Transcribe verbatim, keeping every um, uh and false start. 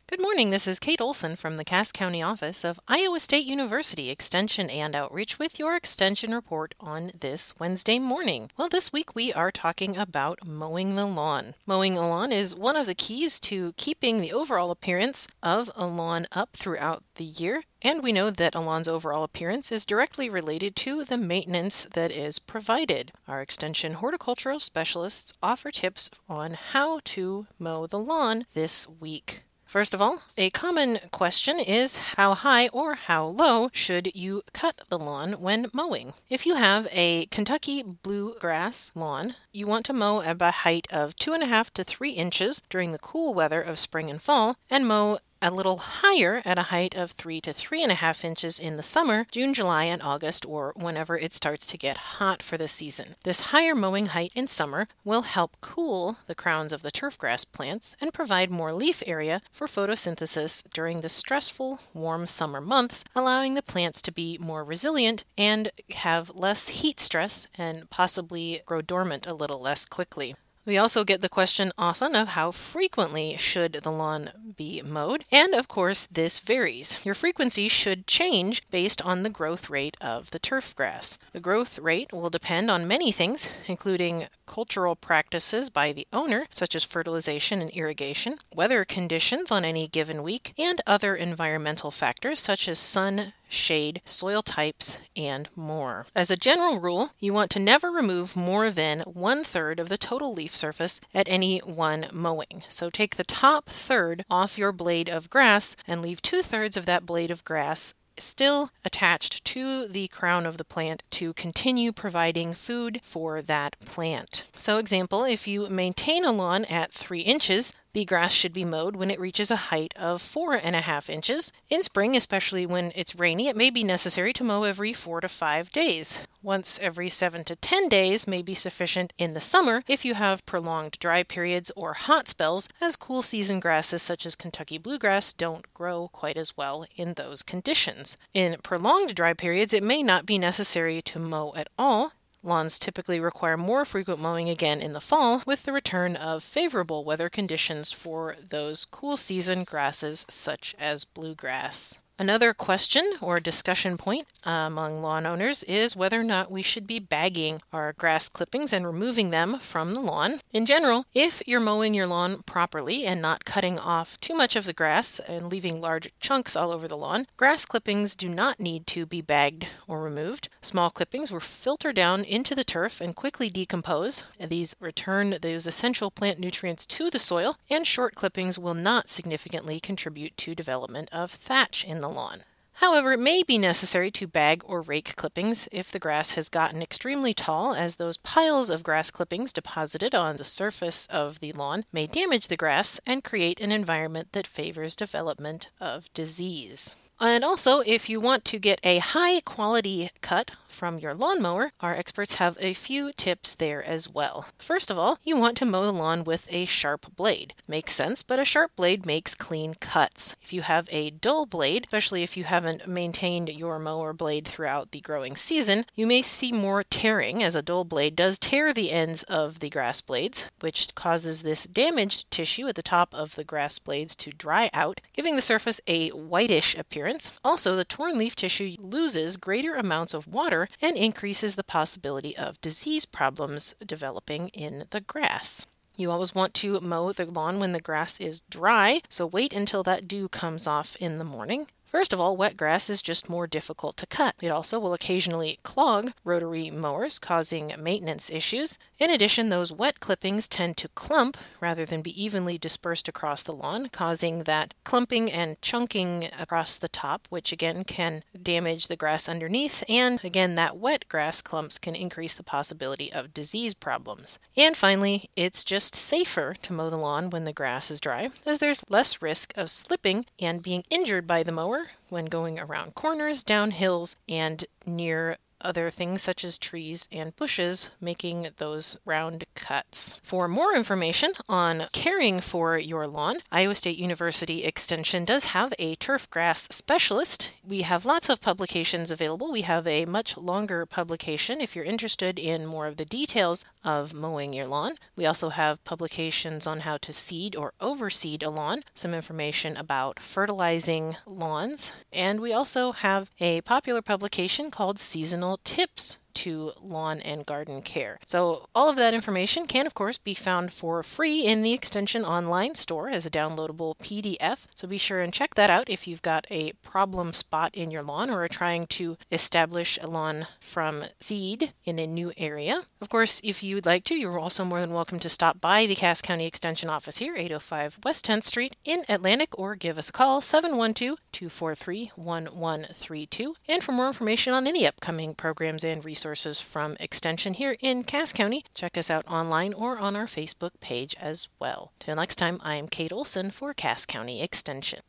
Good morning, this is Kate Olson from the Cass County office of Iowa State University Extension and Outreach with your Extension report on this Wednesday morning. Well, this week we are talking about mowing the lawn. Mowing the lawn is one of the keys to keeping the overall appearance of a lawn up throughout the year, and we know that a lawn's overall appearance is directly related to the maintenance that is provided. Our Extension horticultural specialists offer tips on how to mow the lawn this week. First of all, a common question is how high or how low should you cut the lawn when mowing? If you have a Kentucky bluegrass lawn, you want to mow at a height of two and a half to three inches during the cool weather of spring and fall, and mow a little higher at a height of three to three and a half inches in the summer, June, July, and August, or whenever it starts to get hot for the season. This higher mowing height in summer will help cool the crowns of the turfgrass plants and provide more leaf area for photosynthesis during the stressful, warm summer months, allowing the plants to be more resilient and have less heat stress and possibly grow dormant a little less quickly. We also get the question often of how frequently should the lawn be mowed, and of course this varies. Your frequency should change based on the growth rate of the turf grass. The growth rate will depend on many things, including cultural practices by the owner, such as fertilization and irrigation, weather conditions on any given week, and other environmental factors such as sun, shade, soil types, and more. As a general rule, you want to never remove more than one-third of the total leaf surface at any one mowing. So take the top third off your blade of grass and leave two-thirds of that blade of grass still attached to the crown of the plant to continue providing food for that plant. So example, if you maintain a lawn at three inches, the grass should be mowed when it reaches a height of four and a half inches. In spring, especially when it's rainy, it may be necessary to mow every four to five days. Once every seven to ten days may be sufficient in the summer if you have prolonged dry periods or hot spells, as cool season grasses such as Kentucky bluegrass don't grow quite as well in those conditions. In prolonged dry periods, it may not be necessary to mow at all. Lawns typically require more frequent mowing again in the fall with the return of favorable weather conditions for those cool season grasses such as bluegrass. Another question or discussion point among lawn owners is whether or not we should be bagging our grass clippings and removing them from the lawn. In general, if you're mowing your lawn properly and not cutting off too much of the grass and leaving large chunks all over the lawn, grass clippings do not need to be bagged or removed. Small clippings will filter down into the turf and quickly decompose. These return those essential plant nutrients to the soil, and short clippings will not significantly contribute to development of thatch in the the lawn. However, it may be necessary to bag or rake clippings if the grass has gotten extremely tall, as those piles of grass clippings deposited on the surface of the lawn may damage the grass and create an environment that favors development of disease. And also, if you want to get a high quality cut from your lawnmower, our experts have a few tips there as well. First of all, you want to mow the lawn with a sharp blade. Makes sense, but a sharp blade makes clean cuts. If you have a dull blade, especially if you haven't maintained your mower blade throughout the growing season, you may see more tearing, as a dull blade does tear the ends of the grass blades, which causes this damaged tissue at the top of the grass blades to dry out, giving the surface a whitish appearance. Also, the torn leaf tissue loses greater amounts of water and increases the possibility of disease problems developing in the grass. You always want to mow the lawn when the grass is dry, so wait until that dew comes off in the morning. First of all, wet grass is just more difficult to cut. It also will occasionally clog rotary mowers, causing maintenance issues. In addition, those wet clippings tend to clump rather than be evenly dispersed across the lawn, causing that clumping and chunking across the top, which again can damage the grass underneath, and again, that wet grass clumps can increase the possibility of disease problems. And finally, it's just safer to mow the lawn when the grass is dry, as there's less risk of slipping and being injured by the mower when going around corners, down hills, and near other things such as trees and bushes, making those round cuts. For more information on caring for your lawn, Iowa State University Extension does have a turf grass specialist. We have lots of publications available. We have a much longer publication if you're interested in more of the details of mowing your lawn. We also have publications on how to seed or overseed a lawn, some information about fertilizing lawns, and we also have a popular publication called Seasonal Tips to Lawn and Garden Care. So all of that information can, of course, be found for free in the Extension online store as a downloadable P D F. So be sure and check that out if you've got a problem spot in your lawn or are trying to establish a lawn from seed in a new area. Of course, if you would like to, you're also more than welcome to stop by the Cass County Extension office here, eight oh five West tenth Street in Atlantic, or give us a call, seven one two, two four three, one one three two. And for more information on any upcoming programs and resources Resources from Extension here in Cass County, check us out online or on our Facebook page as well. Till next time, I am Kate Olson for Cass County Extension.